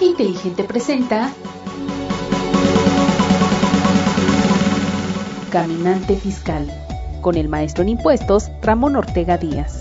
Inteligente presenta Caminante Fiscal, con el maestro en impuestos Ramón Ortega Díaz.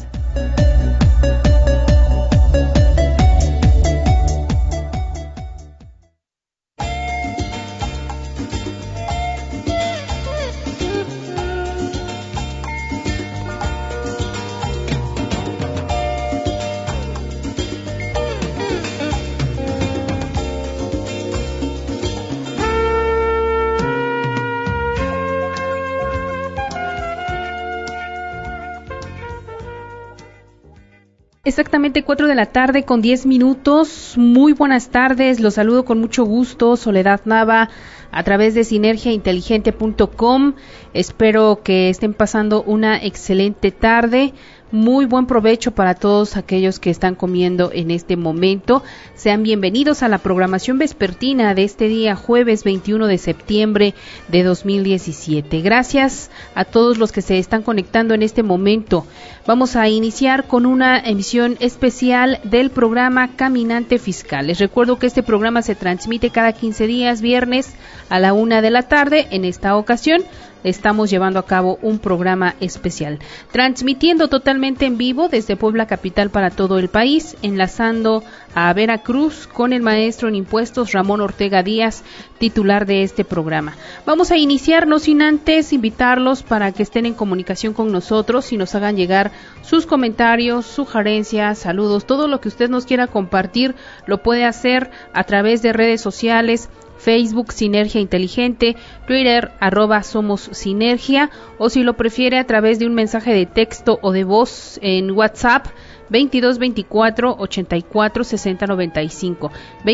Exactamente 4 de la tarde con 10 minutos. Muy buenas tardes, los saludo con mucho gusto, Soledad Nava, a través de sinergiainteligente.com. Espero que estén pasando una excelente tarde. Muy buen provecho para todos aquellos que están comiendo en este momento. Sean bienvenidos a la programación vespertina de este día, jueves 21 de septiembre de 2017. Gracias a todos los que se están conectando en este momento. Vamos a iniciar con una emisión especial del programa Caminante Fiscal. Les recuerdo que este programa se transmite cada 15 días, viernes a la 1 de la tarde. En esta ocasión estamos llevando a cabo un programa especial, transmitiendo totalmente en vivo desde Puebla capital para todo el país, enlazando a Veracruz con el maestro en impuestos Ramón Ortega Díaz, titular de este programa. Vamos a iniciar, no sin antes invitarlos para que estén en comunicación con nosotros y nos hagan llegar sus comentarios, sugerencias, saludos, todo lo que usted nos quiera compartir, lo puede hacer a través de redes sociales, Facebook Sinergia Inteligente, Twitter @Somos Sinergia, o si lo prefiere a través de un mensaje de texto o de voz en WhatsApp 22 24 84 60 95,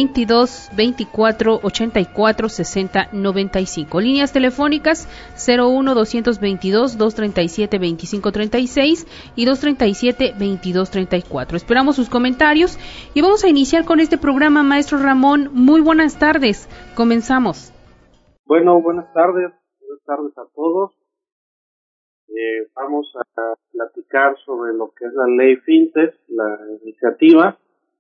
22 24 84 60 95, líneas telefónicas 01 222 237 25 36 y 237 22 34. Esperamos sus comentarios y vamos a iniciar con este programa, maestro Ramón. Muy buenas tardes, comenzamos. Bueno, buenas tardes a todos. Vamos a platicar sobre lo que es la ley FinTech, la iniciativa.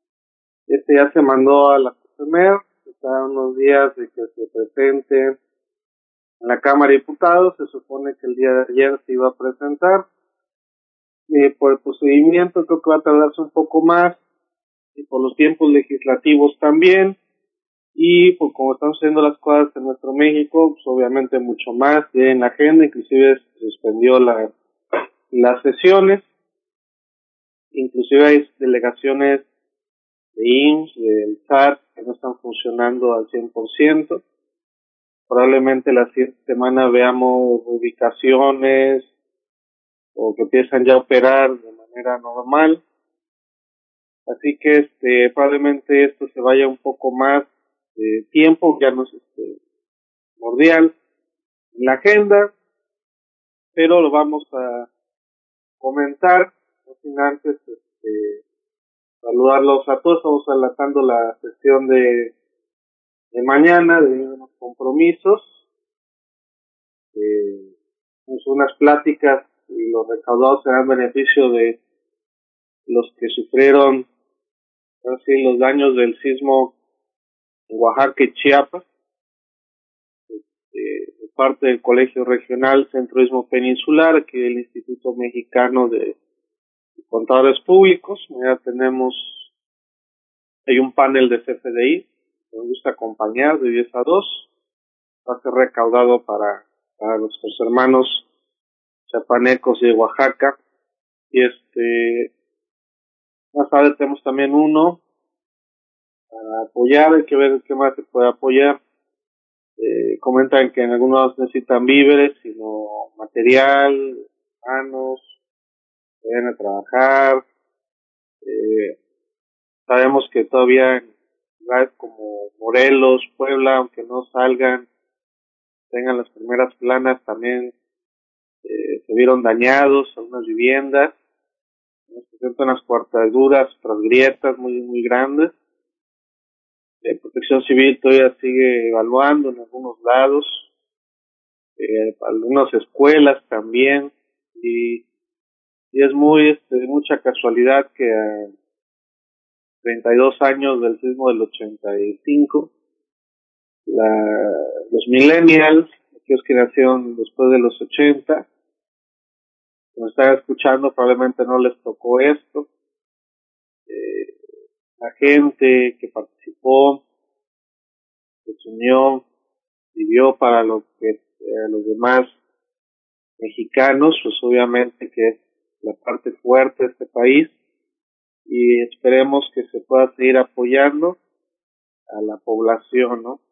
Ya se mandó a la COFEMER, está a unos días de que se presente en la Cámara de Diputados. Se supone que el día de ayer se iba a presentar. Por el procedimiento creo que va a tardarse un poco más, y por los tiempos legislativos también, y por cómo están sucediendo las cosas en nuestro México, pues obviamente mucho más en la agenda. Inclusive se suspendió las sesiones, inclusive hay delegaciones de IMSS, del SAT, que no están funcionando al 100%. Probablemente la siguiente semana veamos ubicaciones o que empiezan ya a operar de manera normal. Así que probablemente esto se vaya un poco más de tiempo, ya no es primordial en la agenda, pero lo vamos a comentar, no sin antes saludarlos a todos. Estamos adelantando la sesión de mañana de unos compromisos, unas pláticas, y los recaudados serán beneficio de los que sufrieron así los daños del sismo en Oaxaca y Chiapas, de parte del Colegio Regional Centroísmo Peninsular, que el Instituto Mexicano de Contadores Públicos. Ya hay un panel de CFDI, me gusta acompañar de 10 a 2, va a ser recaudado para nuestros hermanos chapanecos y de Oaxaca. Y más tarde tenemos también uno para apoyar. Hay que ver qué más se puede apoyar. Comentan que en algunos necesitan víveres, sino material, manos, vayan a trabajar. Sabemos que todavía en ciudades como Morelos, Puebla, aunque no salgan, tengan las primeras planas, también se vieron dañados algunas viviendas. Se presentan unas cuartaduras, otras grietas muy, muy grandes. Protección Civil todavía sigue evaluando en algunos lados, algunas escuelas también, y es muy mucha casualidad que 32 años del sismo del 85. Los millennials, aquellos que nacieron después de los 80, que nos están escuchando, probablemente no les tocó esto. La gente que participó, que se unió, vivió para lo que los demás mexicanos, pues obviamente que es la parte fuerte de este país, y esperemos que se pueda seguir apoyando a la población, ¿no?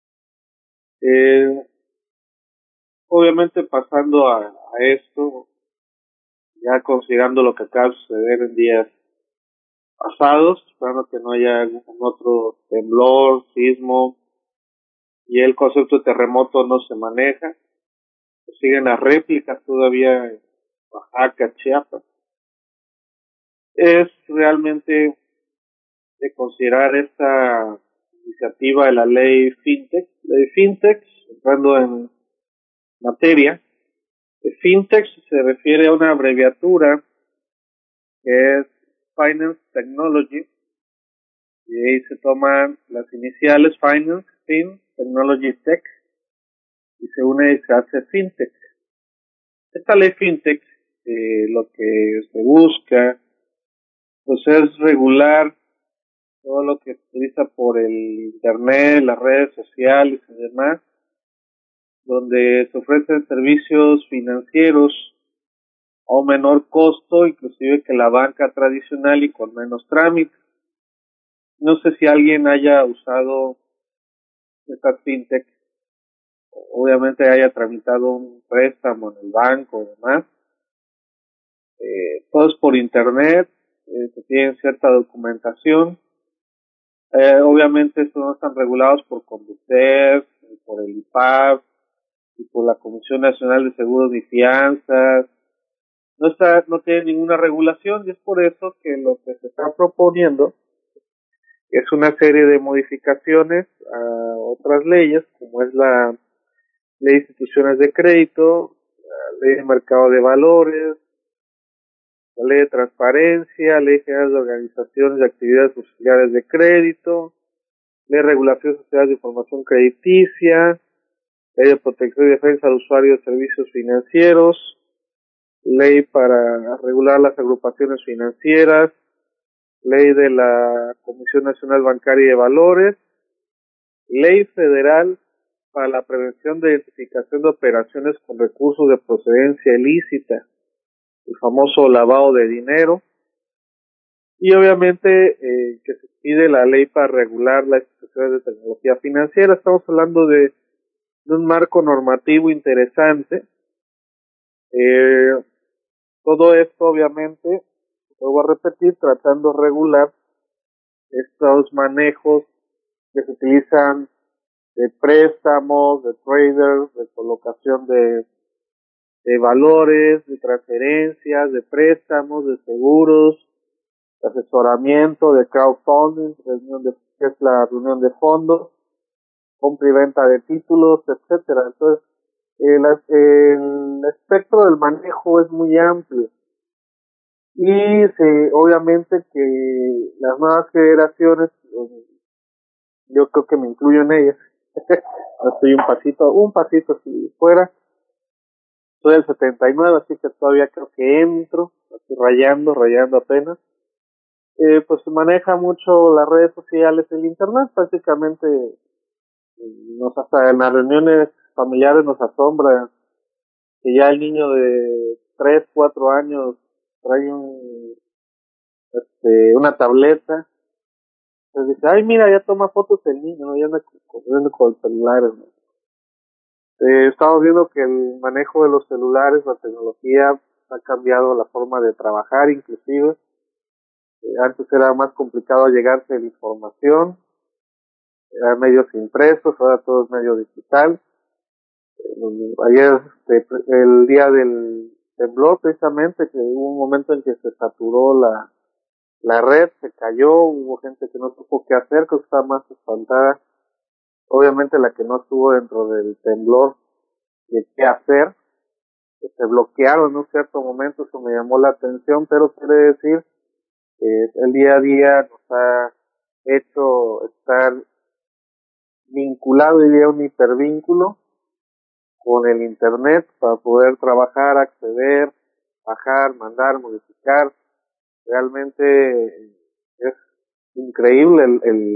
Obviamente pasando a esto, ya considerando lo que acaba de suceder en días pasados, esperando que no haya algún otro temblor, sismo, y el concepto de terremoto no se maneja, siguen las réplicas todavía en Oaxaca, Chiapas. Es realmente de considerar esta iniciativa de la ley FinTech, entrando en materia. FinTech se refiere a una abreviatura que es Finance Technology, y ahí se toman las iniciales Finance, Fin, Technology Tech, y se une y se hace FinTech. Esta ley FinTech, lo que se busca, pues es regular todo lo que se utiliza por el internet, las redes sociales y demás, donde se ofrecen servicios financieros a un menor costo, inclusive que la banca tradicional y con menos trámites. No sé si alguien haya usado esta fintech, obviamente haya tramitado un préstamo en el banco o demás. Todo es por internet, se tiene cierta documentación. Obviamente estos no están regulados por Conducef, por el IPAB, y por la Comisión Nacional de Seguros y Fianzas. No tiene ninguna regulación, y es por eso que lo que se está proponiendo es una serie de modificaciones a otras leyes, como es la Ley de Instituciones de Crédito, la Ley de Mercado de Valores, la Ley de Transparencia, Ley General de Organizaciones y Actividades Auxiliares de Crédito, Ley de Regulación de Sociedades de Información Crediticia, Ley de Protección y Defensa del Usuario de Servicios Financieros, Ley para regular las agrupaciones financieras, Ley de la Comisión Nacional Bancaria y de Valores, Ley Federal para la Prevención de Identificación de Operaciones con Recursos de Procedencia Ilícita, el famoso lavado de dinero, y obviamente que se pide la ley para regular las instituciones de tecnología financiera. Estamos hablando de un marco normativo interesante. Todo esto obviamente, vuelvo a repetir, tratando de regular estos manejos que se utilizan de préstamos, de traders, de colocación de valores, de transferencias, de préstamos, de seguros, de asesoramiento, de crowdfunding, que es la reunión de fondos, compra y venta de títulos, etcétera. Entonces, el espectro del manejo es muy amplio, y obviamente que las nuevas generaciones, yo creo que me incluyo en ellas, estoy un pasito si fuera. Soy del 79, así que todavía creo que entro, estoy rayando apenas. Pues se maneja mucho las redes sociales, el internet, prácticamente hasta en las reuniones familiares nos asombra que ya el niño de 3, 4 años trae una tableta. Entonces dice, ay, mira, ya toma fotos el niño, ¿no? Ya anda corriendo con el celular, ¿no? Estamos viendo que el manejo de los celulares, la tecnología, ha cambiado la forma de trabajar, inclusive. Antes era más complicado llegarse la información, eran medios impresos, ahora todo es medio digital. Ayer, el día del temblor, precisamente, que hubo un momento en que se saturó la red, se cayó, hubo gente que no supo qué hacer, que estaba más espantada. Obviamente la que no estuvo dentro del temblor de qué hacer, que se bloquearon en un cierto momento, eso me llamó la atención, pero quiere decir El día a día nos ha hecho estar vinculado, diría un hipervínculo, con el Internet para poder trabajar, acceder, bajar, mandar, modificar. Realmente es increíble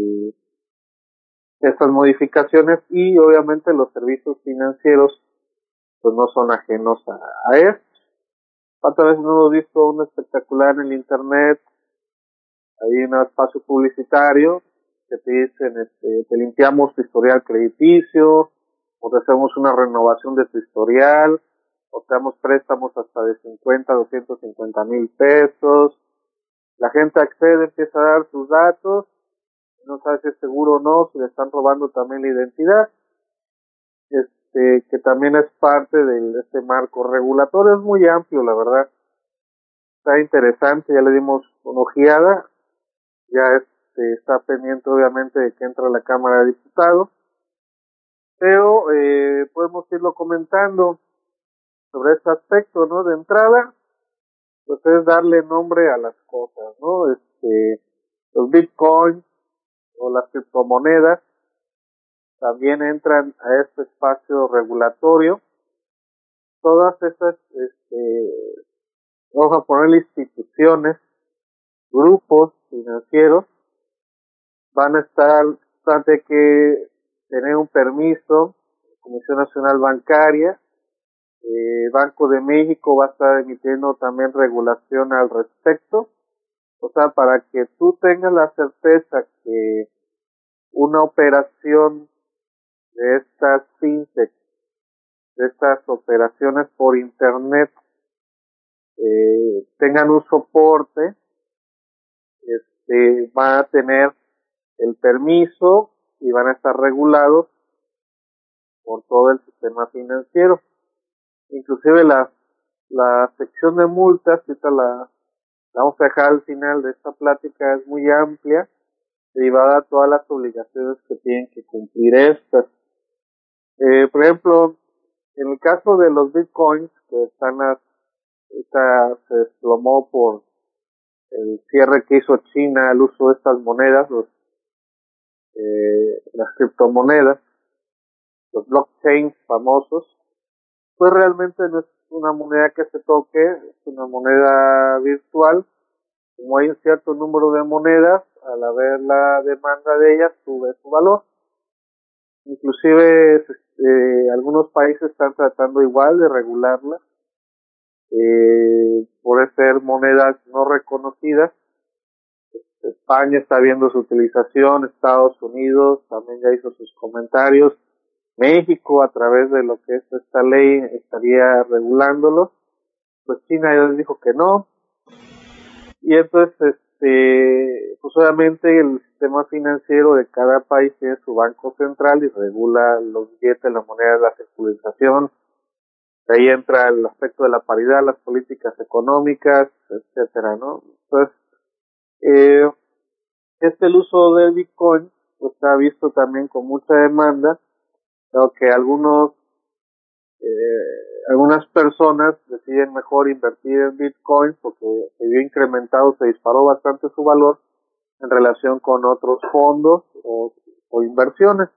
estas modificaciones, y obviamente los servicios financieros pues no son ajenos a esto. ¿Cuántas veces no hemos visto un espectacular en el Internet? Hay un espacio publicitario que te dicen, te limpiamos tu historial crediticio, o te hacemos una renovación de tu historial, o te damos préstamos hasta de 50, 250,000 pesos. La gente accede, empieza a dar sus datos, no sabe si es seguro o no, si le están robando también la identidad, que también es parte de este marco regulatorio. Es muy amplio, la verdad. Está interesante, ya le dimos una ojeada, ya está pendiente obviamente de que entre a la Cámara de Diputados, pero podemos irlo comentando sobre este aspecto, ¿no? De entrada, pues es darle nombre a las cosas, ¿no? Los bitcoins o las criptomonedas también entran a este espacio regulatorio. Todas estas, vamos a ponerle instituciones, grupos financieros, van a estar, de que tener un permiso, Comisión Nacional Bancaria, Banco de México va a estar emitiendo también regulación al respecto. O sea, para que tú tengas la certeza que una operación de estas fintech, de estas operaciones por internet, tengan un soporte, va a tener el permiso y van a estar regulados por todo el sistema financiero. Inclusive la sección de multas, ahorita la vamos a dejar al final de esta plática, es muy amplia, derivada a todas las obligaciones que tienen que cumplir estas. Por ejemplo, en el caso de los bitcoins, que se desplomó por el cierre que hizo China al uso de estas monedas, las criptomonedas, los blockchains famosos, pues realmente no es una moneda que se toque, es una moneda virtual. Como hay un cierto número de monedas, al haber la demanda de ellas, sube su valor. Inclusive algunos países están tratando igual de regularla, por ser monedas no reconocidas. España está viendo su utilización, Estados Unidos también ya hizo sus comentarios, México a través de lo que es esta ley estaría regulándolo, pues China ya les dijo que no, y entonces pues obviamente el sistema financiero de cada país tiene su banco central y regula los billetes, las monedas, la circulación. De ahí entra el aspecto de la paridad, las políticas económicas, etcétera, ¿no? Entonces, el uso del Bitcoin pues está visto también con mucha demanda, dado que algunas personas deciden mejor invertir en Bitcoin porque se vio incrementado, se disparó bastante su valor en relación con otros fondos o inversiones.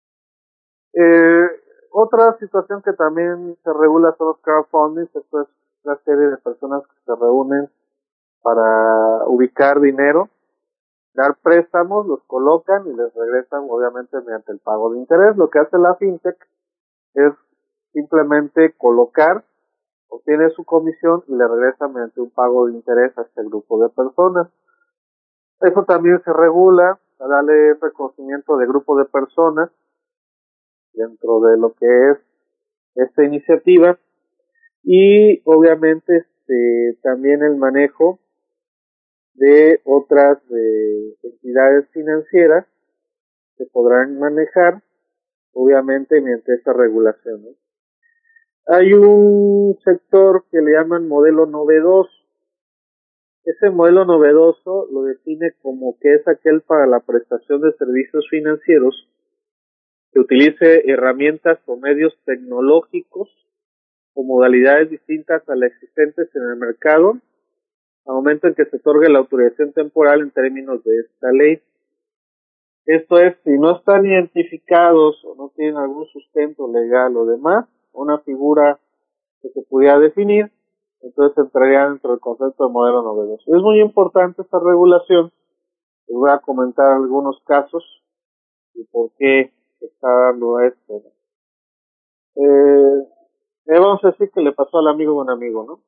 Otra situación que también se regula son los crowdfunding. Esto es una serie de personas que se reúnen para ubicar dinero, dar préstamos, los colocan y les regresan obviamente mediante el pago de interés. Lo que hace la fintech es simplemente colocar, obtiene su comisión y le regresa mediante un pago de interés a este grupo de personas. Eso también se regula, para darle reconocimiento de grupo de personas dentro de lo que es esta iniciativa, y obviamente también el manejo de otras entidades financieras que podrán manejar obviamente mediante esta regulación, ¿no? Hay un sector que le llaman modelo novedoso. Ese modelo novedoso lo define como que es aquel para la prestación de servicios financieros que utilice herramientas o medios tecnológicos o modalidades distintas a las existentes en el mercado al momento en que se otorgue la autorización temporal en términos de esta ley. Esto es, si no están identificados o no tienen algún sustento legal o demás, una figura que se pudiera definir, entonces entraría dentro del concepto de modelo novedoso. Es muy importante esta regulación. Les voy a comentar algunos casos y por qué se está dando esto. Vamos a decir que le pasó al amigo de un amigo, ¿no?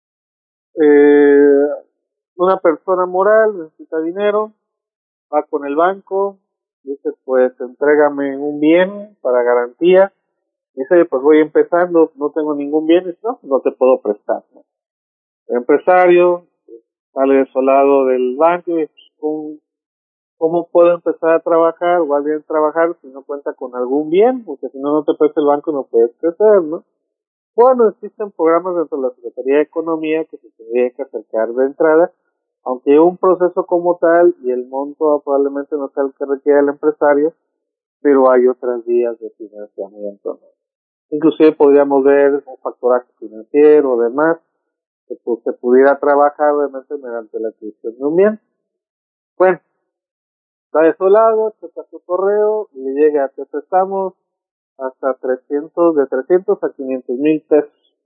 Una persona moral necesita dinero, va con el banco, dice, pues entrégame un bien para garantía. Dice, pues voy empezando, no tengo ningún bien, dice, no te puedo prestar, ¿no? El empresario sale desolado del banco y pues, ¿cómo puedo empezar a trabajar o a bien trabajar si no cuenta con algún bien? Porque si no te presta el banco no puedes crecer, ¿no? Bueno, existen programas dentro de la Secretaría de Economía que se tendría que acercar de entrada, aunque un proceso como tal y el monto probablemente no sea el que requiere el empresario, pero hay otras vías de financiamiento, ¿no? Inclusive podríamos ver un factoraje financiero o demás, que pues, se pudiera trabajar obviamente mediante la adquisición de un bien. Bueno, está desolado, checa su correo y le llega, te prestamos hasta 300 a 500,000 pesos.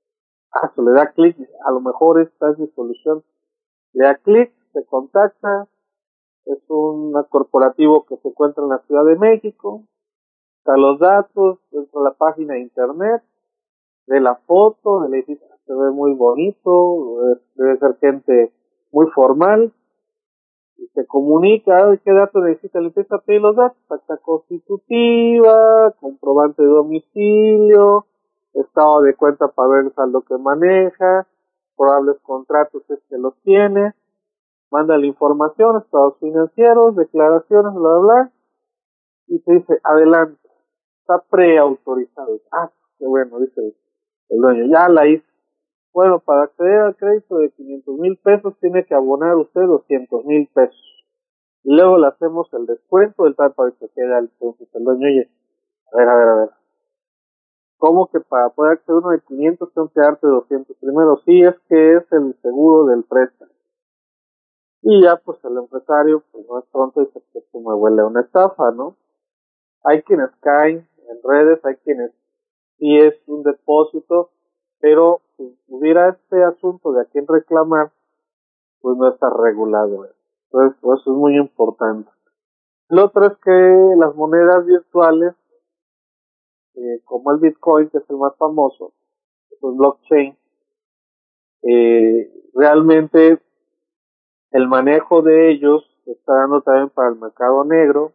Se le da clic, a lo mejor esta es mi solución. Le da clic, se contacta, es un corporativo que se encuentra en la Ciudad de México, está los datos, dentro de la página de internet, de la foto, del edificio se ve muy bonito, debe ser gente muy formal, y se comunica, ¿qué datos necesita? Le empieza a pedir los datos, acta constitutiva, comprobante de domicilio, estado de cuenta para ver el saldo que maneja, probables contratos es que los tiene, manda la información, estados financieros, declaraciones, bla, bla, bla, y te dice, adelante, está preautorizado. Qué bueno, dice el dueño, ya la hice. Bueno, para acceder al crédito de 500,000 pesos tiene que abonar usted 200,000 pesos. Y luego le hacemos el descuento del tal para que quede al entonces el dueño, oye, a ver. ¿Cómo que para poder acceder uno de 500 tengo que darte 200? Primero, sí, es que es el seguro del préstamo. Y ya, pues el empresario, pues no es pronto, dice que esto me huele a una estafa, ¿no? Hay quienes caen en redes, hay quienes sí es un depósito, pero si hubiera este asunto de a quién reclamar, pues no está regulado eso. Entonces, pues, eso es muy importante. Lo otro es que las monedas virtuales, como el Bitcoin, que es el más famoso, pues blockchain, realmente el manejo de ellos se está dando también para el mercado negro,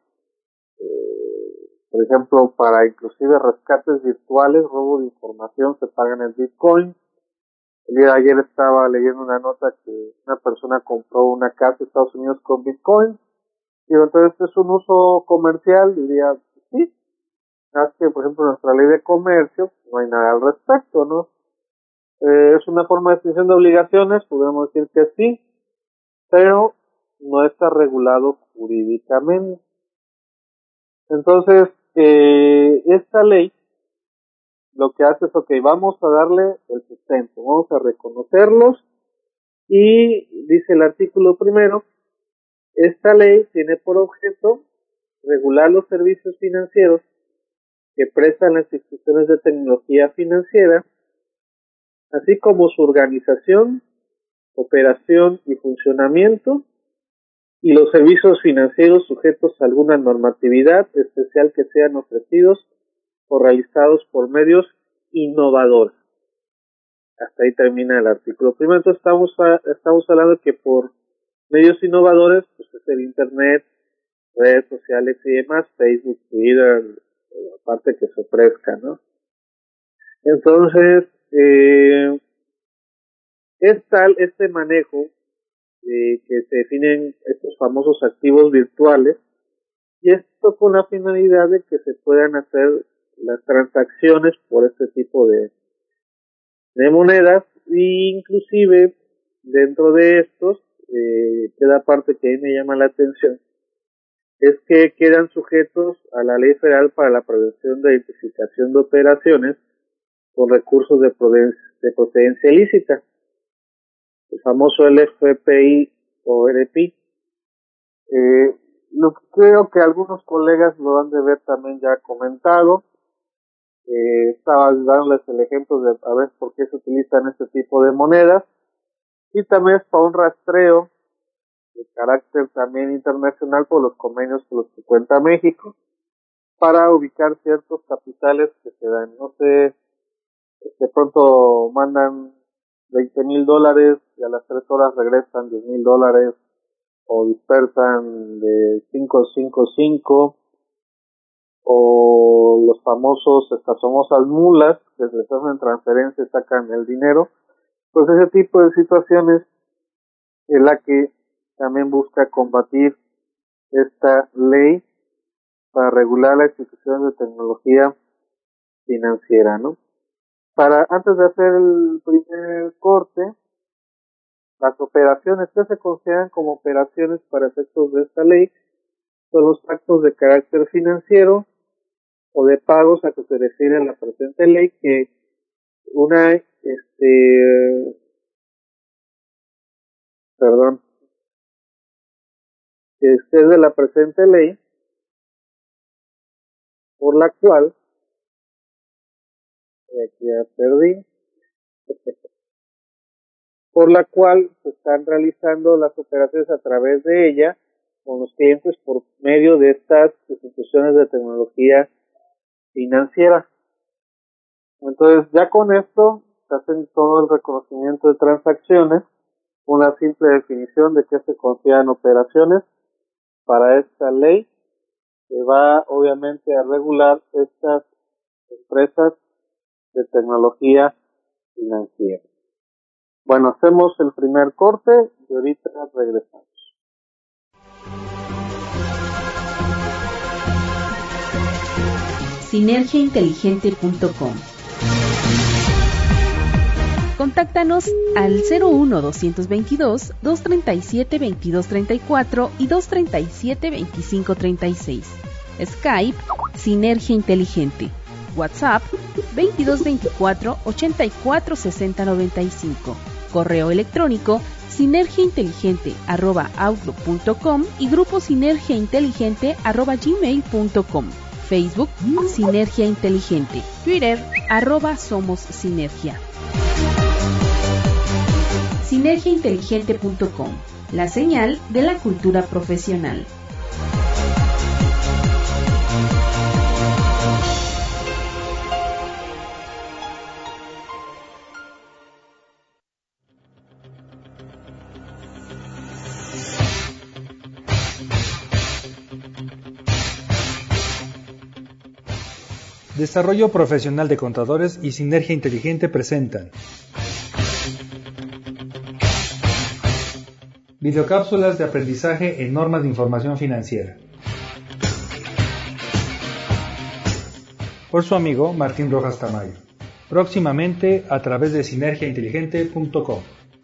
por ejemplo, para inclusive rescates virtuales, robo de información, se pagan en Bitcoin. El día de ayer estaba leyendo una nota que una persona compró una casa en Estados Unidos con Bitcoin. Y entonces es un uso comercial, diría, sí. Es que, por ejemplo, nuestra ley de comercio, no hay nada al respecto, ¿no? Es una forma de extinción de obligaciones, podemos decir que sí, pero no está regulado jurídicamente. Entonces, esta ley lo que hace es, ok, vamos a darle el sustento, vamos a reconocerlos, y dice el artículo primero, esta ley tiene por objeto regular los servicios financieros que prestan las instituciones de tecnología financiera, así como su organización, operación y funcionamiento, y los servicios financieros sujetos a alguna normatividad especial que sean ofrecidos o realizados por medios innovadores. Hasta ahí termina el artículo primero. Entonces estamos hablando que por medios innovadores, pues es el internet, redes sociales y demás, Facebook, Twitter, aparte que se ofrezca, ¿no? Entonces, es tal este manejo que se definen estos famosos activos virtuales, y esto con la finalidad de que se puedan hacer las transacciones por este tipo de monedas, e inclusive dentro de estos, queda parte que a mí me llama la atención, es que quedan sujetos a la Ley Federal para la Prevención de Identificación de Operaciones con recursos de procedencia ilícita. el famoso LFPI o RPI. Lo que creo que algunos colegas lo han de ver también ya comentado. Estaba dándoles el ejemplo de a ver por qué se utilizan este tipo de monedas, y también es para un rastreo de carácter también internacional por los convenios con los que cuenta México para ubicar ciertos capitales que se dan. No sé, de pronto mandan $20,000 y a las 3 horas regresan $10,000, o dispersan de 555, o las famosas mulas que les hacen transferencia y sacan el dinero. Pues ese tipo de situaciones es la que también busca combatir esta ley para regular las instituciones de tecnología financiera, ¿no? Antes de hacer el primer corte, las operaciones que se consideran como operaciones para efectos de esta ley son los actos de carácter financiero o de pagos a que se refiere la presente ley, que es de la presente ley, por la cual, aquí ya perdí, por la cual se están realizando las operaciones a través de ella con los clientes por medio de estas instituciones de tecnología financiera. Entonces, ya con esto se hacen todo el reconocimiento de transacciones, una simple definición de qué se consideran operaciones para esta ley, que va obviamente a regular estas empresas de tecnología financiera. Bueno, hacemos el primer corte y ahorita regresamos. Sinergiainteligente.com. Contáctanos al 01222-237-2234 y 237-2536. Skype, Sinergia Inteligente. WhatsApp, 2224-846095. Correo electrónico, sinergiainteligente@outlook.com y grupo sinergiainteligente@gmail.com. Facebook, Sinergia Inteligente. Twitter, @SomosSinergia. Sinergiainteligente.com, la señal de la cultura profesional. Desarrollo Profesional de Contadores y Sinergia Inteligente presentan videocápsulas de aprendizaje en normas de información financiera, por su amigo Martín Rojas Tamayo, próximamente a través de sinergiainteligente.com.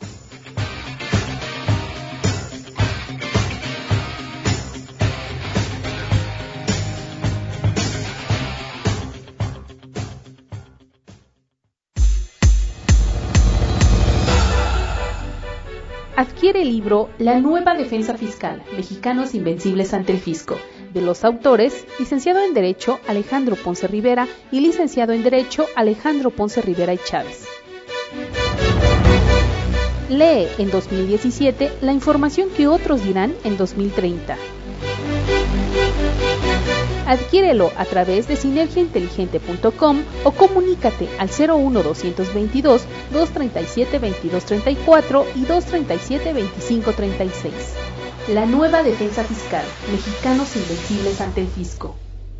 Adquiere el libro La Nueva Defensa Fiscal, Mexicanos Invencibles ante el Fisco, de los autores, licenciado en Derecho Alejandro Ponce Rivera y licenciado en Derecho Alejandro Ponce Rivera y Chávez. Lee en 2017 la información que otros dirán en 2030. Adquiérelo a través de sinergiainteligente.com o comunícate al 01222-237-2234 y 237-2536. La Nueva Defensa Fiscal, Mexicanos Invencibles ante el Fisco.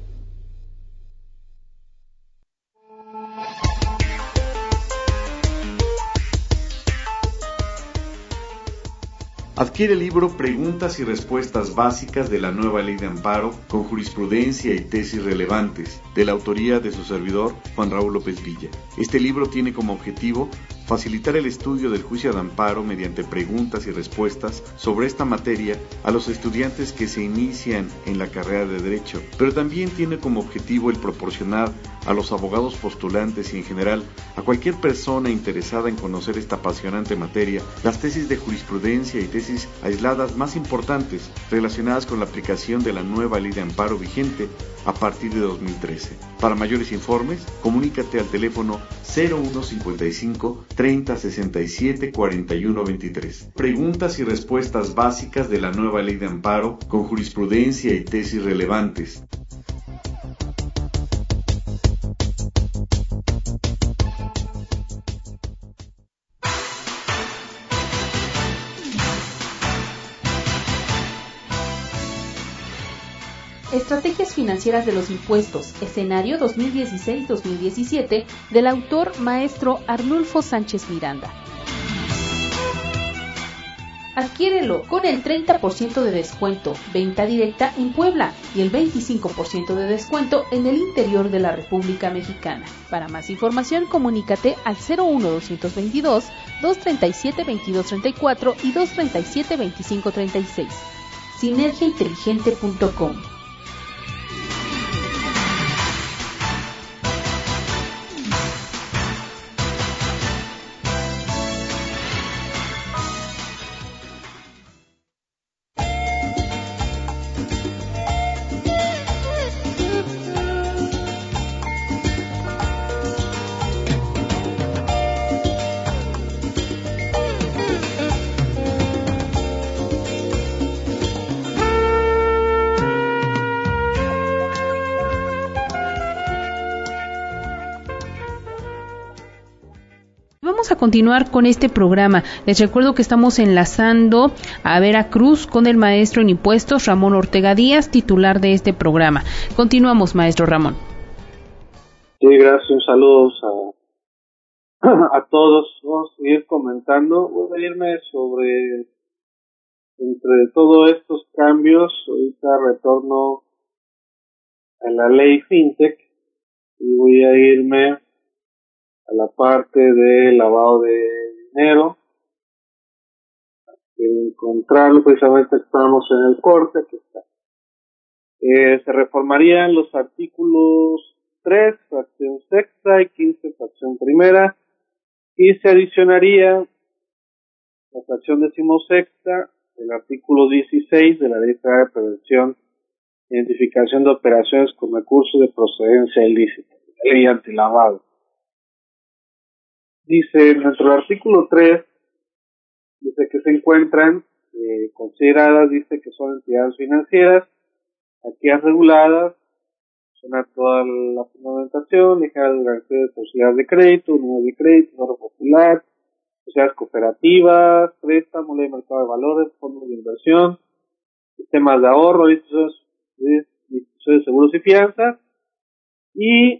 Adquiere el libro Preguntas y Respuestas Básicas de la Nueva Ley de Amparo, con jurisprudencia y tesis relevantes, de la autoría de su servidor, Juan Raúl López Villa. Este libro tiene como objetivo facilitar el estudio del juicio de amparo mediante preguntas y respuestas sobre esta materia a los estudiantes que se inician en la carrera de Derecho, pero también tiene como objetivo el proporcionar a los abogados postulantes y en general a cualquier persona interesada en conocer esta apasionante materia las tesis de jurisprudencia y tesis aisladas más importantes relacionadas con la aplicación de la nueva ley de amparo vigente a partir de 2013. Para mayores informes, comunícate al teléfono 0155 30 67 41 23. Preguntas y respuestas básicas de la nueva ley de amparo con jurisprudencia y tesis relevantes. Estrategias financieras de los impuestos, escenario 2016-2017, del autor maestro Arnulfo Sánchez Miranda. Adquiérelo con el 30% de descuento, venta directa en Puebla y el 25% de descuento en el interior de la República Mexicana. Para más información, comunícate al 01222-237-2234 y 237-2536. Sinergiainteligente.com. Vamos a continuar con este programa. Les recuerdo que estamos enlazando a Veracruz con el maestro en impuestos Ramón Ortega Díaz, titular de este programa. Continuamos, maestro Ramón. Sí, gracias. Un saludo a todos. Vamos a seguir comentando. Voy a irme sobre, entre todos estos cambios, ahorita retorno a la ley FinTech y voy a irme a la parte de lavado de dinero. Encontrarlo, precisamente estamos en el corte, aquí está. Se reformarían los artículos 3, fracción sexta y 15, fracción primera, y se adicionaría la fracción decimosexta del artículo 16 de la Ley Federal de Prevención e Identificación de Operaciones con Recursos de Procedencia Ilícita, la Ley Antilavado. Dice, dentro del artículo 3, dice que se encuentran consideradas, dice que son entidades financieras, actividades reguladas, son toda la fundamentación, ligera duración de posibilidades de crédito, unidades de crédito, oro popular, sociedades cooperativas, préstamos, ley de mercado de valores, fondos de inversión, sistemas de ahorro, instituciones de seguros y fianzas, y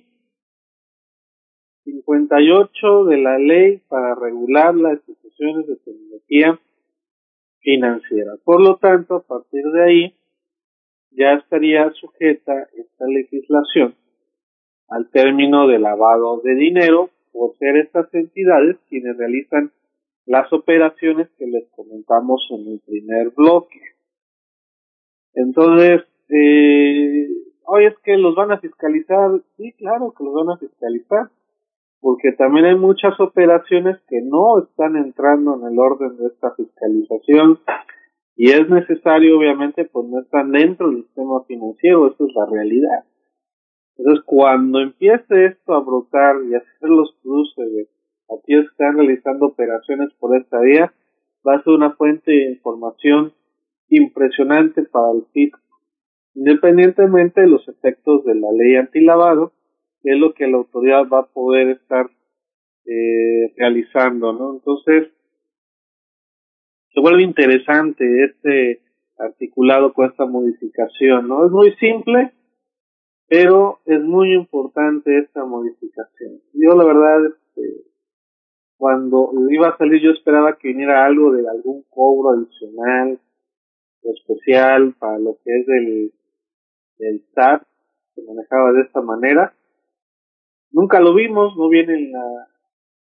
58 de la ley para regular las instituciones de tecnología financiera. Por lo tanto, a partir de ahí, ya estaría sujeta esta legislación al término de lavado de dinero, por ser estas entidades quienes realizan las operaciones que les comentamos en el primer bloque. Entonces, oye, es que los van a fiscalizar. Sí, claro que los van a fiscalizar, porque también hay muchas operaciones que no están entrando en el orden de esta fiscalización y es necesario, obviamente, pues no están dentro del sistema financiero, esa es la realidad. Entonces, cuando empiece esto a brotar y a hacer los cruces de aquellos que están realizando operaciones por esta vía, va a ser una fuente de información impresionante para el fisco, independientemente de los efectos de la ley antilavado, que es lo que la autoridad va a poder estar realizando, ¿no? Entonces, se vuelve interesante este articulado con esta modificación, ¿no? Es muy simple, pero es muy importante esta modificación. Yo, la verdad, cuando iba a salir, yo esperaba que viniera algo de algún cobro adicional o especial para lo que es del SAT, se manejaba de esta manera. Nunca lo vimos, no viene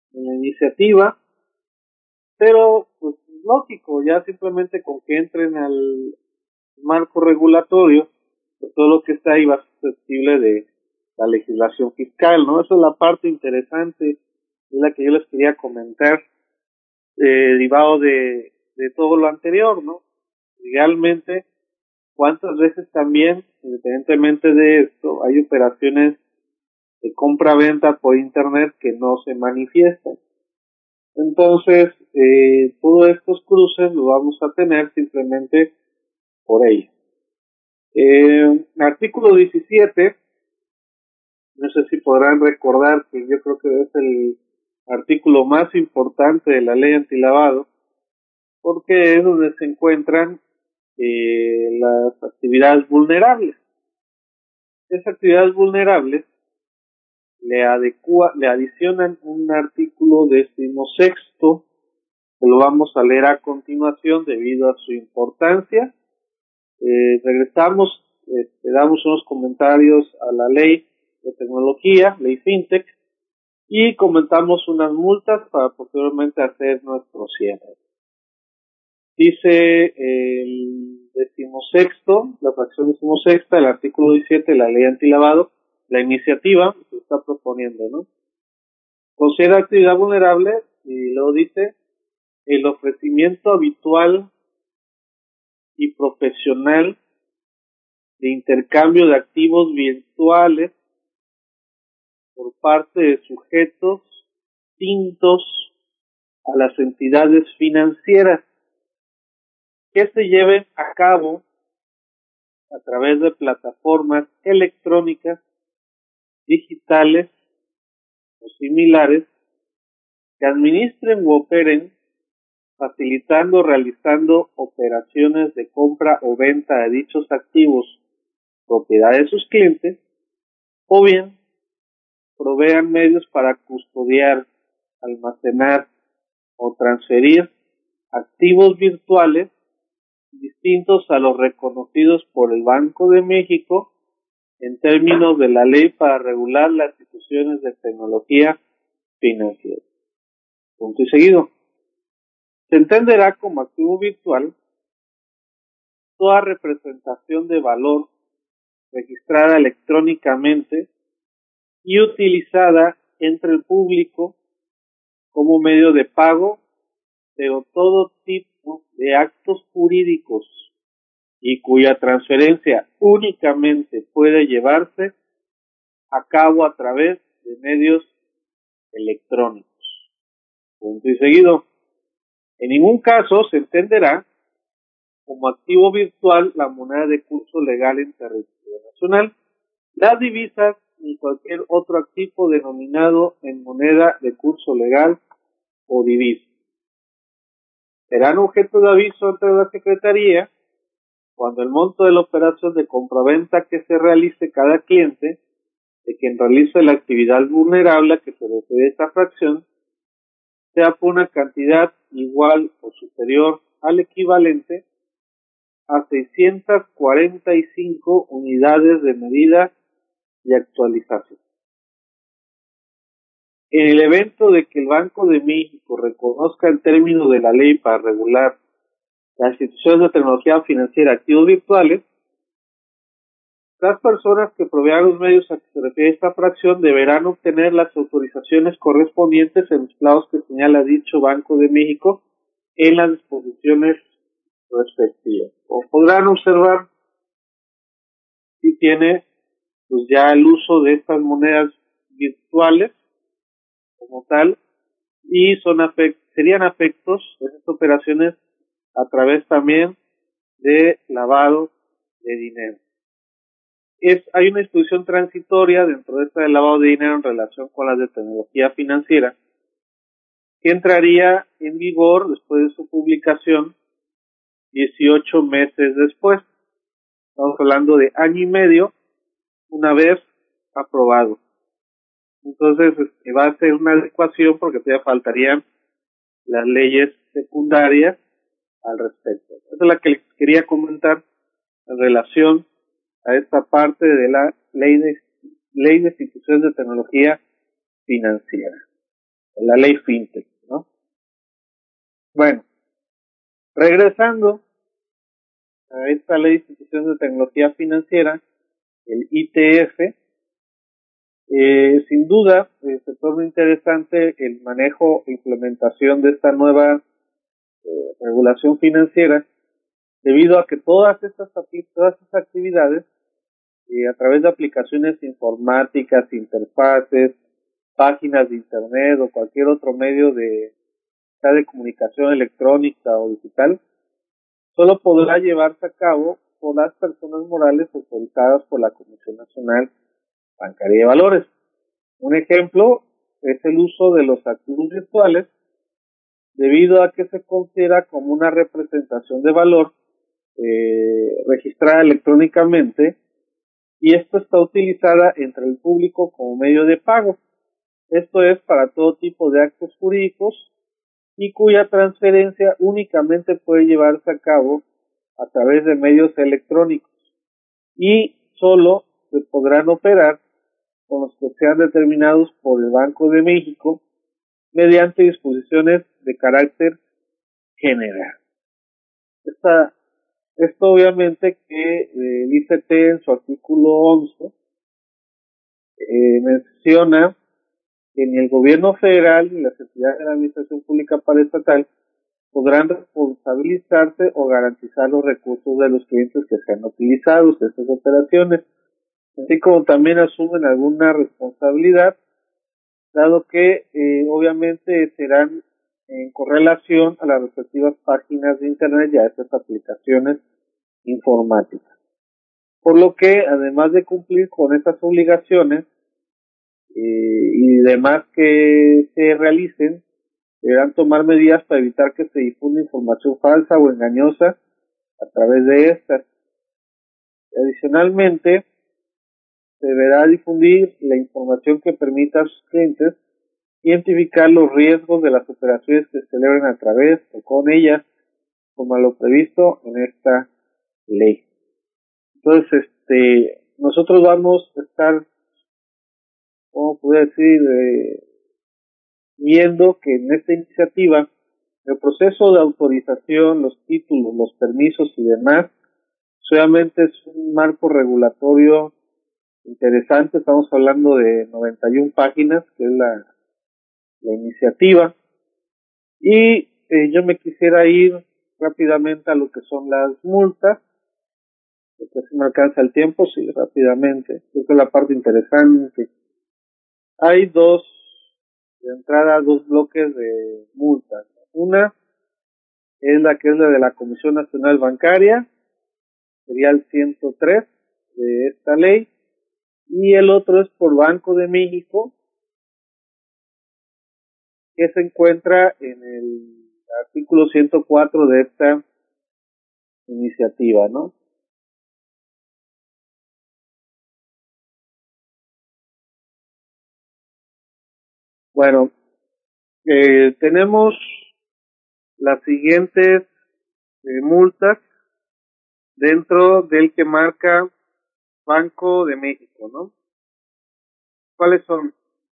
en la iniciativa, pero pues lógico, ya simplemente con que entren al marco regulatorio, pues todo lo que está ahí va a ser susceptible de la legislación fiscal, ¿no? Esa es la parte interesante, es la que yo les quería comentar, derivado de todo lo anterior, ¿no? Legalmente, ¿cuántas veces también, independientemente de esto, hay operaciones de compra-venta por internet que no se manifiestan? Entonces, todos estos cruces los vamos a tener simplemente por ello. Artículo 17, no sé si podrán recordar que yo creo que es el artículo más importante de la ley antilavado, porque es donde se encuentran las actividades vulnerables. Esas actividades vulnerables le adicionan un artículo 16, que lo vamos a leer a continuación debido a su importancia. Regresamos, le damos unos comentarios a la ley de tecnología, ley FinTech, y comentamos unas multas para posteriormente hacer nuestro cierre. Dice el 16, la fracción 16 del artículo 17 de la ley antilavado, la iniciativa que se está proponiendo, ¿no? Considera actividad vulnerable, y luego dice, el ofrecimiento habitual y profesional de intercambio de activos virtuales por parte de sujetos distintos a las entidades financieras que se lleven a cabo a través de plataformas electrónicas, digitales o similares que administren u operen facilitando o realizando operaciones de compra o venta de dichos activos propiedad de sus clientes, o bien provean medios para custodiar, almacenar o transferir activos virtuales distintos a los reconocidos por el Banco de México en términos de la ley para regular las instituciones de tecnología financiera. Punto y seguido. Se entenderá como activo virtual toda representación de valor registrada electrónicamente y utilizada entre el público como medio de pago, pero todo tipo de actos jurídicos y cuya transferencia únicamente puede llevarse a cabo a través de medios electrónicos. Punto y seguido. En ningún caso se entenderá como activo virtual la moneda de curso legal en territorio nacional, las divisas ni cualquier otro activo denominado en moneda de curso legal o divisa. Serán objeto de aviso ante la Secretaría cuando el monto de la operación de compraventa que se realice cada cliente de quien realice la actividad vulnerable a que se refiere esta fracción sea por una cantidad igual o superior al equivalente a 645 unidades de medida y actualización. En el evento de que el Banco de México reconozca el término de la ley para regular las instituciones de tecnología financiera activos virtuales, las personas que provean los medios a que se refiere esta fracción deberán obtener las autorizaciones correspondientes en los plazos que señala dicho Banco de México en las disposiciones respectivas. Como podrán observar, si tiene pues ya el uso de estas monedas virtuales como tal, y serían afectos de estas operaciones a través también de lavado de dinero. Hay una disposición transitoria dentro de esta de lavado de dinero en relación con las de tecnología financiera que entraría en vigor después de su publicación 18 meses después. Estamos hablando de año y medio una vez aprobado. Entonces va a ser una adecuación porque todavía faltarían las leyes secundarias al respecto. Esa es la que les quería comentar en relación a esta parte de la ley de instituciones de tecnología financiera. la ley FinTech, ¿no? Bueno, regresando a esta ley de instituciones de tecnología financiera, el ITF, sin duda se torna interesante el manejo e implementación de esta nueva regulación financiera, debido a que todas estas actividades, a través de aplicaciones informáticas, interfaces, páginas de internet o cualquier otro medio de comunicación electrónica o digital, solo podrá llevarse a cabo por las personas morales autorizadas por la Comisión Nacional Bancaria de Valores. Un ejemplo es el uso de los activos virtuales, debido a que se considera como una representación de valor registrada electrónicamente, y esto está utilizada entre el público como medio de pago. Esto es para todo tipo de actos jurídicos y cuya transferencia únicamente puede llevarse a cabo a través de medios electrónicos y solo se podrán operar con los que sean determinados por el Banco de México mediante disposiciones de carácter general. Esto obviamente que el ICT en su artículo 11 menciona que ni el gobierno federal ni las entidades de la administración pública paraestatal podrán responsabilizarse o garantizar los recursos de los clientes que sean utilizados en estas operaciones, así como también asumen alguna responsabilidad, dado que obviamente serán en correlación a las respectivas páginas de internet y a estas aplicaciones informáticas. Por lo que, además de cumplir con estas obligaciones y demás que se realicen, deberán tomar medidas para evitar que se difunda información falsa o engañosa a través de estas. Adicionalmente, se deberá difundir la información que permita a sus clientes identificar los riesgos de las operaciones que se celebran a través o con ellas, como lo previsto en esta ley. Entonces, nosotros vamos a estar, ¿cómo podría decir?, viendo que en esta iniciativa el proceso de autorización, los títulos, los permisos y demás, solamente es un marco regulatorio interesante. Estamos hablando de 91 páginas, que es la iniciativa, y yo me quisiera ir rápidamente a lo que son las multas, porque así me alcanza el tiempo. Sí, rápidamente, creo que es la parte interesante. Hay dos bloques de multas. Una es la de la Comisión Nacional Bancaria, sería el 103 de esta ley, y el otro es por Banco de México, que se encuentra en el artículo 104 de esta iniciativa, ¿no? Bueno, tenemos las siguientes multas dentro del que marca Banco de México, ¿no? ¿Cuáles son?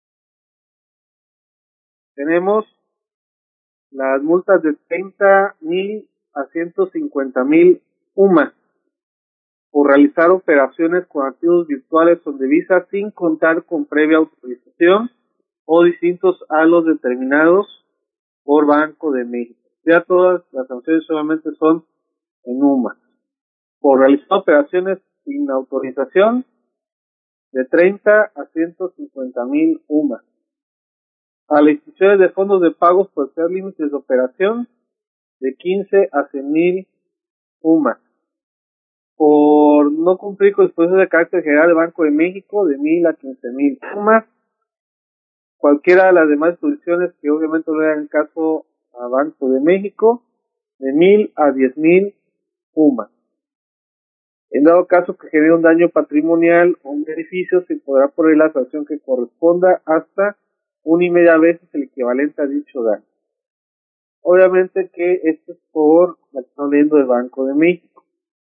Tenemos las multas de 30,000 a 150,000 UMAS por realizar operaciones con activos virtuales o divisas sin contar con previa autorización o distintos a los determinados por Banco de México. Ya todas las sanciones solamente son en UMAS. Por realizar operaciones sin autorización, de 30 a 150,000 UMAS. A las instituciones de fondos de pagos por ser límites de operación, de 15 a 100,000 UMAS. Por no cumplir con disposiciones de carácter general del Banco de México, de 1,000 a 15,000 UMAS. Cualquiera de las demás instituciones que obviamente no le hagan caso a Banco de México, de 1,000 a 10,000 UMAS. En dado caso que genere un daño patrimonial o un beneficio, se podrá poner la sanción que corresponda hasta 1,5 veces el equivalente a dicho daño. Obviamente que esto es por la que estamos leyendo del Banco de México.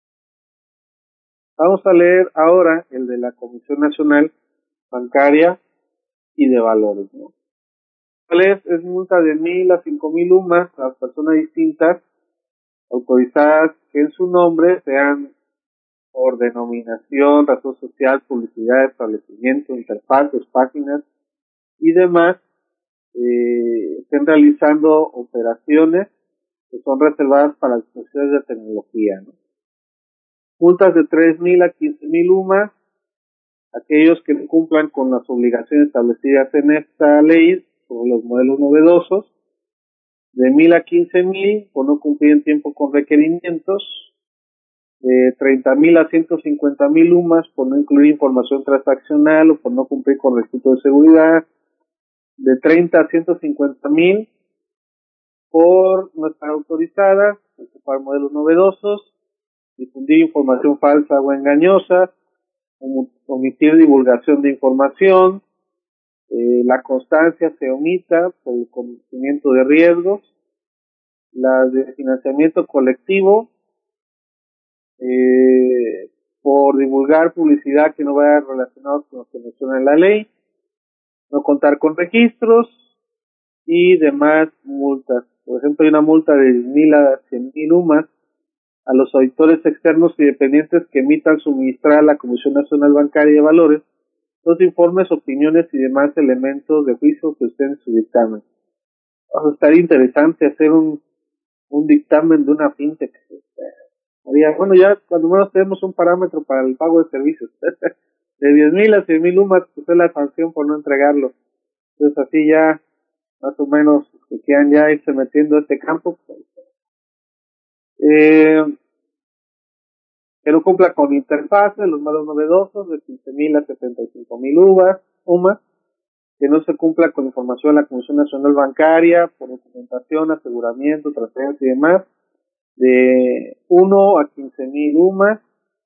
Vamos a leer ahora el de la Comisión Nacional Bancaria y de Valores, ¿no? es multa de 1,000 a 5,000 UMAS a personas distintas autorizadas que en su nombre sean por denominación, razón social, publicidad, establecimiento, interfaces, páginas y demás, estén realizando operaciones que son reservadas para las instituciones de tecnología, ¿no? Multas de 3,000 a 15,000 UMAS, aquellos que no cumplan con las obligaciones establecidas en esta ley sobre los modelos novedosos, de 1,000 a 15,000 por no cumplir en tiempo con requerimientos, de 30,000 a 150,000 UMAS por no incluir información transaccional o por no cumplir con requisitos de seguridad, de 30 a 150,000 por no estar autorizada, ocupar modelos novedosos, difundir información falsa o engañosa, omitir divulgación de información, la constancia se omita por el conocimiento de riesgos, las de financiamiento colectivo, por divulgar publicidad que no vaya relacionada con lo que menciona en la ley, no contar con registros y demás multas. Por ejemplo, hay una multa de 10,000 a 100,000 UMAS a los auditores externos y dependientes que emitan suministrar a la Comisión Nacional Bancaria de Valores los informes, opiniones y demás elementos de juicio que estén en su dictamen. Estaría interesante hacer un dictamen de una fintech. Bueno, ya cuando menos tenemos un parámetro para el pago de servicios. De 10,000 a 100,000 UMAS, pues es la sanción por no entregarlo. Entonces así ya, más o menos, que quieran ya irse metiendo a este campo. Que no cumpla con interfaces, los modelos novedosos, de 15,000 a 75,000 UMAS, que no se cumpla con información de la Comisión Nacional Bancaria, por documentación, aseguramiento, transferencia y demás, de 1 a 15,000 UMAS,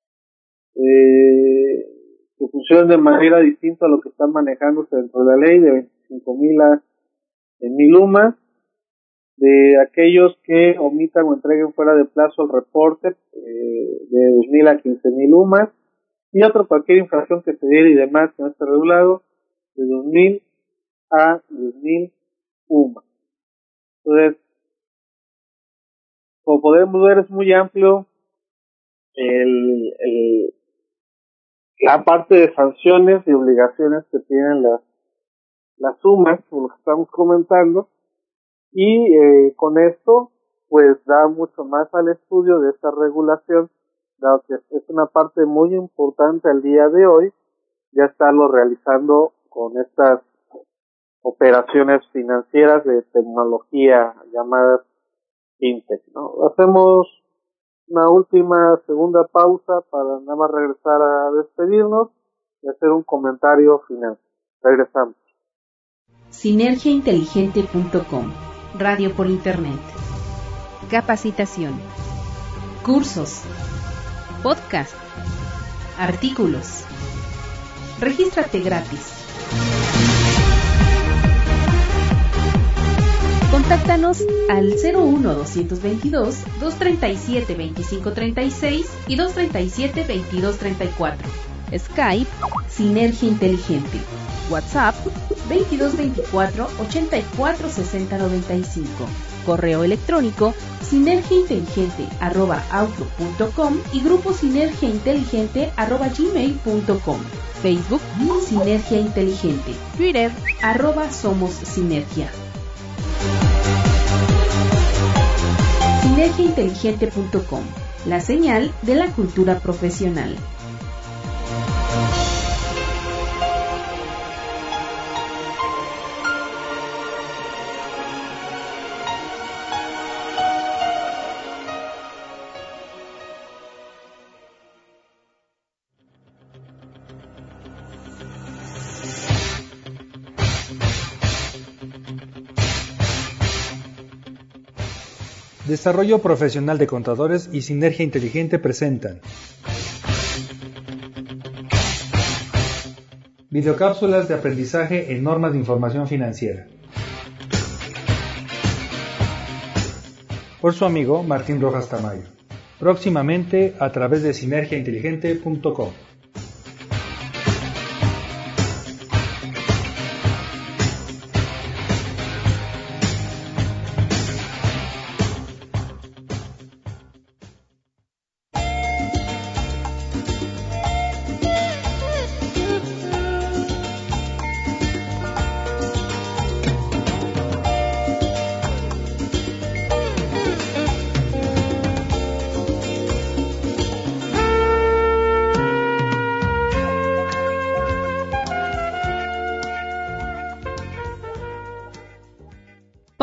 que funcionen de manera distinta a lo que están manejándose dentro de la ley, de 25,000 a 100,000 UMAS, de aquellos que omitan o entreguen fuera de plazo el reporte, de 2,000 a 15,000 UMAS, y otro cualquier infracción que se diera y demás que no esté regulado, de 2,000 a 10,000 UMAS. Entonces, como podemos ver, es muy amplio la parte de sanciones y obligaciones que tienen las UMAS, como lo que estamos comentando, y con esto pues da mucho más al estudio de esta regulación, dado que es una parte muy importante al día de hoy, ya estarlo realizando con estas operaciones financieras de tecnología llamadas fintech, ¿no? Hacemos una segunda pausa para nada más regresar a despedirnos y hacer un comentario final. Regresamos. Sinergiainteligente.com, radio por internet, capacitación, cursos, podcast, artículos. Regístrate gratis. Contáctanos al 01222-237-2536 y 237-2234. Skype, Sinergia Inteligente. WhatsApp, 2224-846095. Correo electrónico, sinergiainteligente@outlook.com y grupo sinergiainteligente@gmail.com. Facebook, Sinergia Inteligente. Twitter, @SomosSinergia. Sinergiainteligente.com, la señal de la cultura profesional. Desarrollo Profesional de Contadores y Sinergia Inteligente presentan videocápsulas de aprendizaje en normas de información financiera, por su amigo Martín Rojas Tamayo, próximamente a través de sinergiainteligente.com.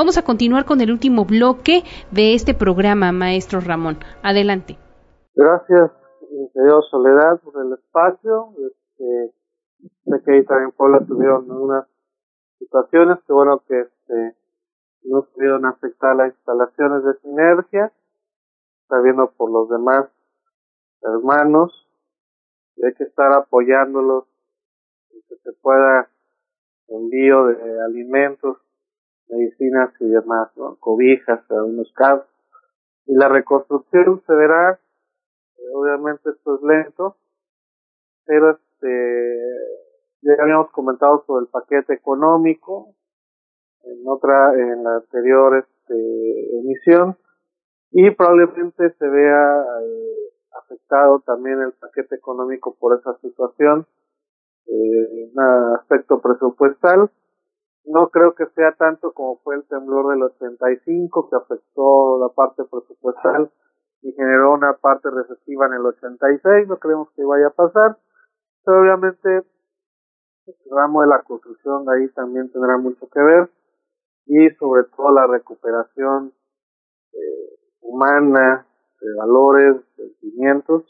Vamos a continuar con el último bloque de este programa, maestro Ramón. Adelante. Gracias, señor Soledad, por el espacio. Sé que ahí también en Puebla tuvieron unas situaciones que bueno que no pudieron afectar las instalaciones de Sinergia, está viendo por los demás hermanos, y hay que estar apoyándolos en que se pueda envío de alimentos, medicinas y demás, ¿no? Cobijas en algunos casos. Y la reconstrucción se verá, obviamente esto es lento, pero ya habíamos comentado sobre el paquete económico en la anterior emisión, y probablemente se vea afectado también el paquete económico por esa situación, un aspecto presupuestal. No creo que sea tanto como fue el temblor del 85, que afectó la parte presupuestal y generó una parte recesiva en el 86, no creemos que vaya a pasar, pero obviamente el ramo de la construcción de ahí también tendrá mucho que ver, y sobre todo la recuperación humana, de valores, de sentimientos.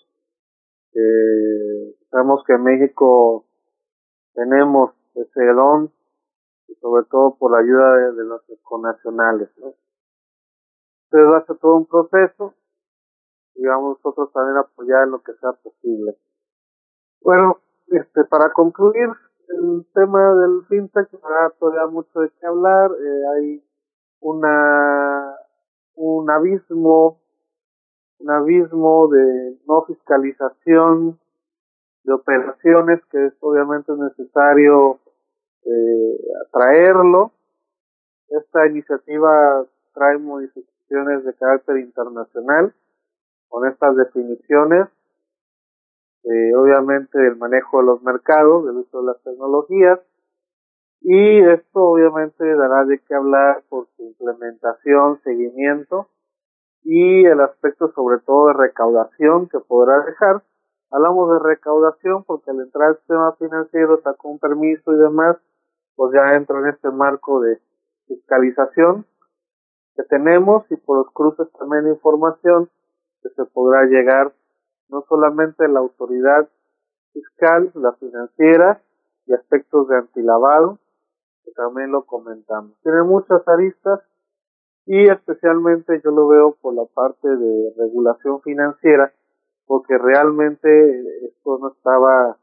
Sabemos que en México tenemos ese don, y sobre todo por la ayuda de los connacionales, ¿no? Entonces va a ser todo un proceso, y vamos nosotros también a apoyar en lo que sea posible. Bueno, para concluir, el tema del fintech, todavía mucho de qué hablar. Hay un abismo de no fiscalización de operaciones, que es obviamente necesario atraerlo. Esta iniciativa trae modificaciones de carácter internacional con estas definiciones, obviamente el manejo de los mercados, del uso de las tecnologías, y esto obviamente dará de qué hablar por su implementación, seguimiento y el aspecto sobre todo de recaudación que podrá dejar. Hablamos de recaudación porque al entrar al sistema financiero, sacó un permiso y demás, pues ya entra en este marco de fiscalización que tenemos, y por los cruces también de información que se podrá llegar no solamente a la autoridad fiscal, la financiera y aspectos de antilavado, que también lo comentamos. Tiene muchas aristas, y especialmente yo lo veo por la parte de regulación financiera, porque realmente esto no estaba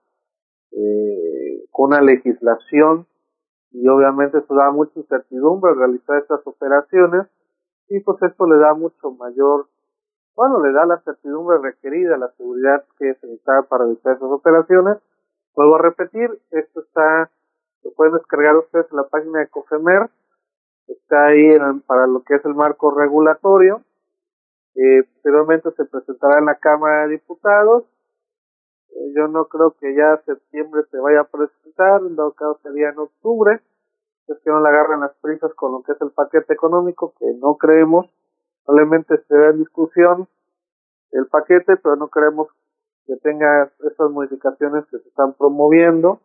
con una legislación, y obviamente eso da mucha incertidumbre al realizar estas operaciones, y pues esto le da mucho mayor, le da la certidumbre requerida, la seguridad que se necesita para realizar esas operaciones. Vuelvo a repetir, esto lo pueden descargar ustedes en la página de COFEMER, está ahí para lo que es el marco regulatorio. Posteriormente se presentará en la Cámara de Diputados. Yo no creo que ya en septiembre se vaya a presentar, en dado caso sería en octubre. Es que no le agarran las prisas con lo que es el paquete económico, que no creemos. Probablemente se vea en discusión el paquete, pero no creemos que tenga esas modificaciones que se están promoviendo.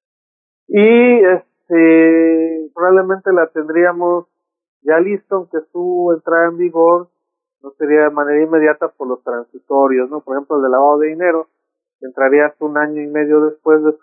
Y probablemente la tendríamos ya listo, aunque su entrada en vigor no sería de manera inmediata por los transitorios, ¿no? Por ejemplo, el de lavado de dinero entraría hasta 1 año y medio después de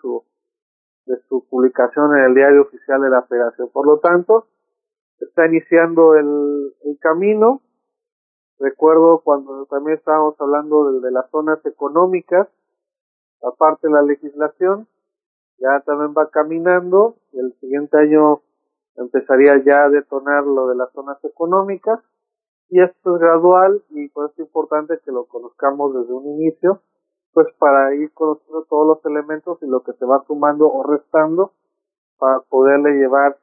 su publicación en el Diario Oficial de la Federación. Por lo tanto, está iniciando el camino. Recuerdo cuando también estábamos hablando de las zonas económicas, aparte de la legislación, ya también va caminando. El siguiente año empezaría ya a detonar lo de las zonas económicas, y esto es gradual, y pues es importante que lo conozcamos desde un inicio, pues para ir conociendo todos los elementos y lo que se va sumando o restando para poderle llevar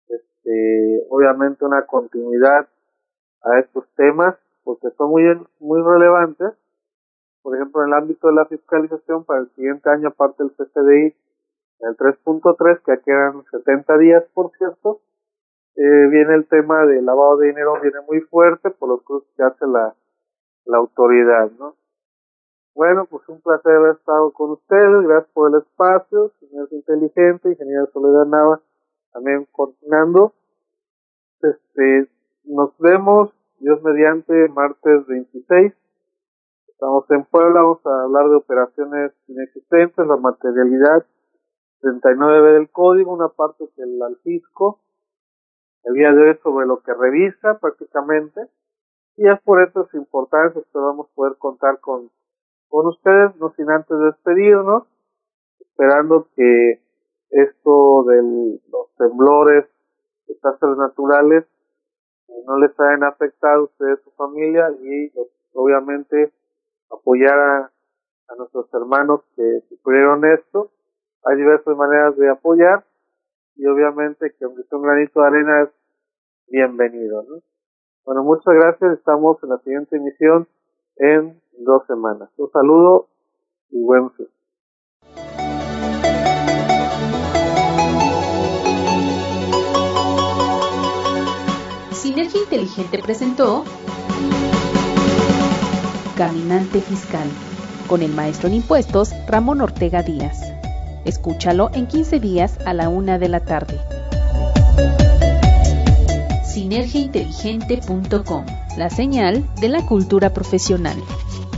obviamente una continuidad a estos temas, porque son muy relevantes. Por ejemplo, en el ámbito de la fiscalización, para el siguiente año, aparte del CFDI, el 3.3, que aquí eran 70 días, por cierto, viene el tema del lavado de dinero, viene muy fuerte por los cruces que hace la autoridad, ¿no? Bueno, pues un placer haber estado con ustedes, gracias por el espacio, señor Inteligente, ingeniero Soledad Nava, también coordinando. Nos vemos, Dios mediante, martes 26. Estamos en Puebla, vamos a hablar de operaciones inexistentes, la materialidad 39B del código, una parte que el fisco el día de hoy sobre lo que revisa prácticamente, y es por eso es importante, esperamos poder contar con ustedes, no sin antes despedirnos, esperando que esto de los temblores, desastres naturales, no les hayan afectado a ustedes, su familia, y obviamente apoyar a nuestros hermanos que sufrieron esto. Hay diversas maneras de apoyar, y obviamente que aunque sea un granito de arena es bienvenido, ¿no? Bueno, muchas gracias, estamos en la siguiente emisión en 2 semanas. Un saludo y buen fin. Sinergia Inteligente presentó Caminante Fiscal con el maestro en impuestos Ramón Ortega Díaz. Escúchalo en 15 días a la 1 de la tarde. Sinergiainteligente.com, la señal de la cultura profesional.